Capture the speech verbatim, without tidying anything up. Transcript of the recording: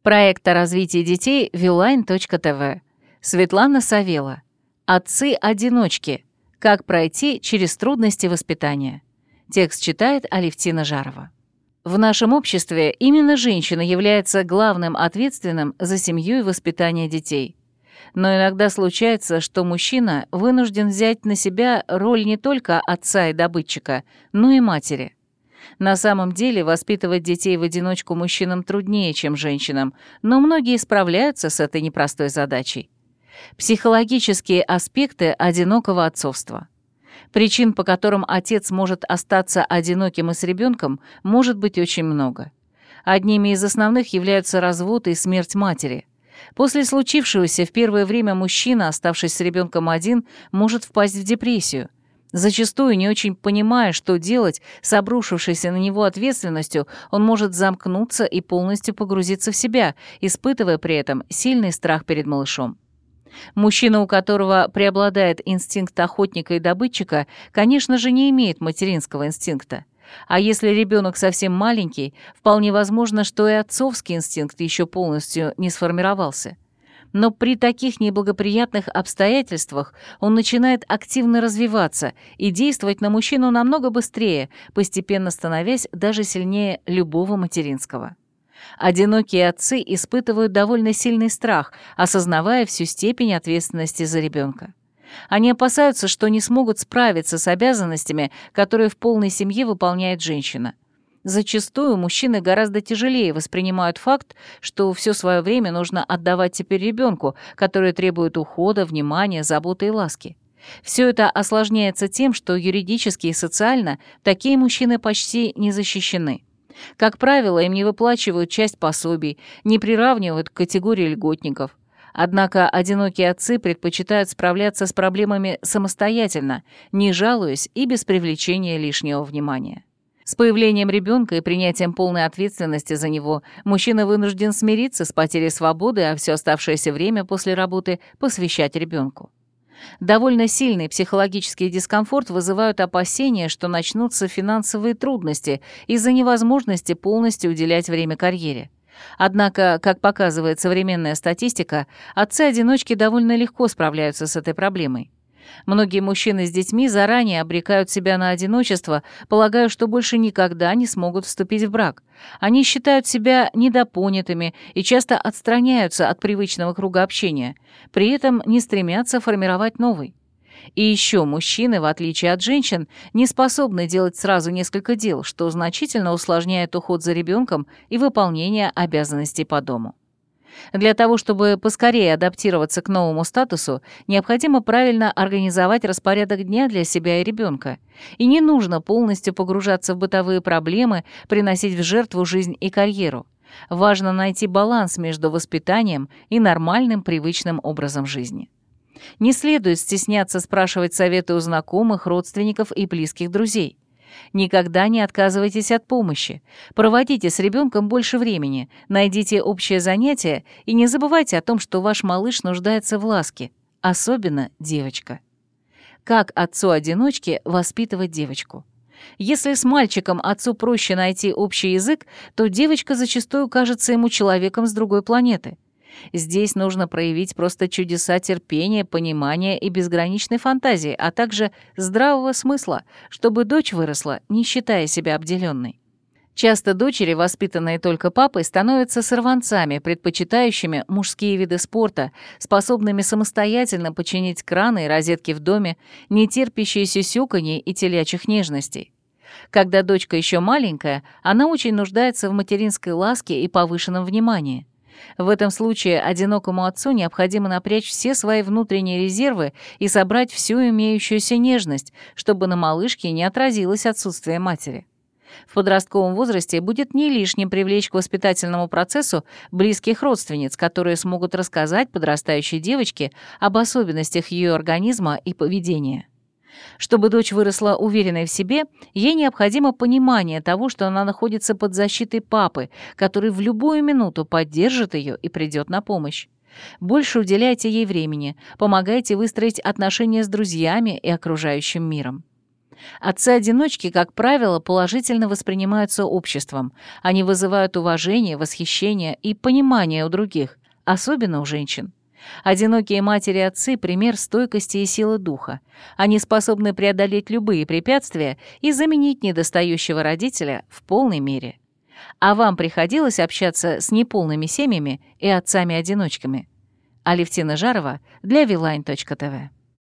Проект о развитии детей Вилайн точка тэ вэ. Светлана Савела. Отцы-одиночки. Как пройти через трудности воспитания. Текст читает Алевтина Жарова. В нашем обществе именно женщина является главным ответственным за семью и воспитание детей. Но иногда случается, что мужчина вынужден взять на себя роль не только отца и добытчика, но и матери. На самом деле воспитывать детей в одиночку мужчинам труднее, чем женщинам, но многие справляются с этой непростой задачей. Психологические аспекты одинокого отцовства. Причин, по которым отец может остаться одиноким и с ребенком, может быть очень много. Одними из основных являются развод и смерть матери. После случившегося в первое время мужчина, оставшись с ребенком один, может впасть в депрессию. Зачастую, не очень понимая, что делать с обрушившейся на него ответственностью, он может замкнуться и полностью погрузиться в себя, испытывая при этом сильный страх перед малышом. Мужчина, у которого преобладает инстинкт охотника и добытчика, конечно же, не имеет материнского инстинкта. А если ребенок совсем маленький, вполне возможно, что и отцовский инстинкт еще полностью не сформировался. Но при таких неблагоприятных обстоятельствах он начинает активно развиваться и действовать на мужчину намного быстрее, постепенно становясь даже сильнее любого материнского. Одинокие отцы испытывают довольно сильный страх, осознавая всю степень ответственности за ребенка. Они опасаются, что не смогут справиться с обязанностями, которые в полной семье выполняет женщина. Зачастую мужчины гораздо тяжелее воспринимают факт, что все свое время нужно отдавать теперь ребенку, который требует ухода, внимания, заботы и ласки. Все это осложняется тем, что юридически и социально такие мужчины почти не защищены. Как правило, им не выплачивают часть пособий, не приравнивают к категории льготников. Однако одинокие отцы предпочитают справляться с проблемами самостоятельно, не жалуясь и без привлечения лишнего внимания. С появлением ребенка и принятием полной ответственности за него мужчина вынужден смириться с потерей свободы, а все оставшееся время после работы посвящать ребенку. Довольно сильный психологический дискомфорт вызывают опасения, что начнутся финансовые трудности из-за невозможности полностью уделять время карьере. Однако, как показывает современная статистика, отцы-одиночки довольно легко справляются с этой проблемой. Многие мужчины с детьми заранее обрекают себя на одиночество, полагая, что больше никогда не смогут вступить в брак. Они считают себя недопонятыми и часто отстраняются от привычного круга общения, при этом не стремятся формировать новый. И еще мужчины, в отличие от женщин, не способны делать сразу несколько дел, что значительно усложняет уход за ребенком и выполнение обязанностей по дому. Для того, чтобы поскорее адаптироваться к новому статусу, необходимо правильно организовать распорядок дня для себя и ребенка. И не нужно полностью погружаться в бытовые проблемы, приносить в жертву жизнь и карьеру. Важно найти баланс между воспитанием и нормальным привычным образом жизни. Не следует стесняться спрашивать советы у знакомых, родственников и близких друзей. Никогда не отказывайтесь от помощи. Проводите с ребенком больше времени, найдите общее занятие и не забывайте о том, что ваш малыш нуждается в ласке, особенно девочка. Как отцу-одиночке воспитывать девочку? Если с мальчиком отцу проще найти общий язык, то девочка зачастую кажется ему человеком с другой планеты. Здесь нужно проявить просто чудеса терпения, понимания и безграничной фантазии, а также здравого смысла, чтобы дочь выросла, не считая себя обделенной. Часто дочери, воспитанные только папой, становятся сорванцами, предпочитающими мужские виды спорта, способными самостоятельно починить краны и розетки в доме, не терпящие сюсюканье и телячьих нежностей. Когда дочка еще маленькая, она очень нуждается в материнской ласке и повышенном внимании. В этом случае одинокому отцу необходимо напрячь все свои внутренние резервы и собрать всю имеющуюся нежность, чтобы на малышке не отразилось отсутствие матери. В подростковом возрасте будет не лишним привлечь к воспитательному процессу близких родственниц, которые смогут рассказать подрастающей девочке об особенностях ее организма и поведения. Чтобы дочь выросла уверенной в себе, ей необходимо понимание того, что она находится под защитой папы, который в любую минуту поддержит ее и придет на помощь. Больше уделяйте ей времени, помогайте выстроить отношения с друзьями и окружающим миром. Отцы-одиночки, как правило, положительно воспринимаются обществом. Они вызывают уважение, восхищение и понимание у других, особенно у женщин. Одинокие матери-отцы — пример стойкости и силы духа. Они способны преодолеть любые препятствия и заменить недостающего родителя в полной мере. А вам приходилось общаться с неполными семьями и отцами-одиночками? Алевтина Жарова для Вилайн точка тэ вэ.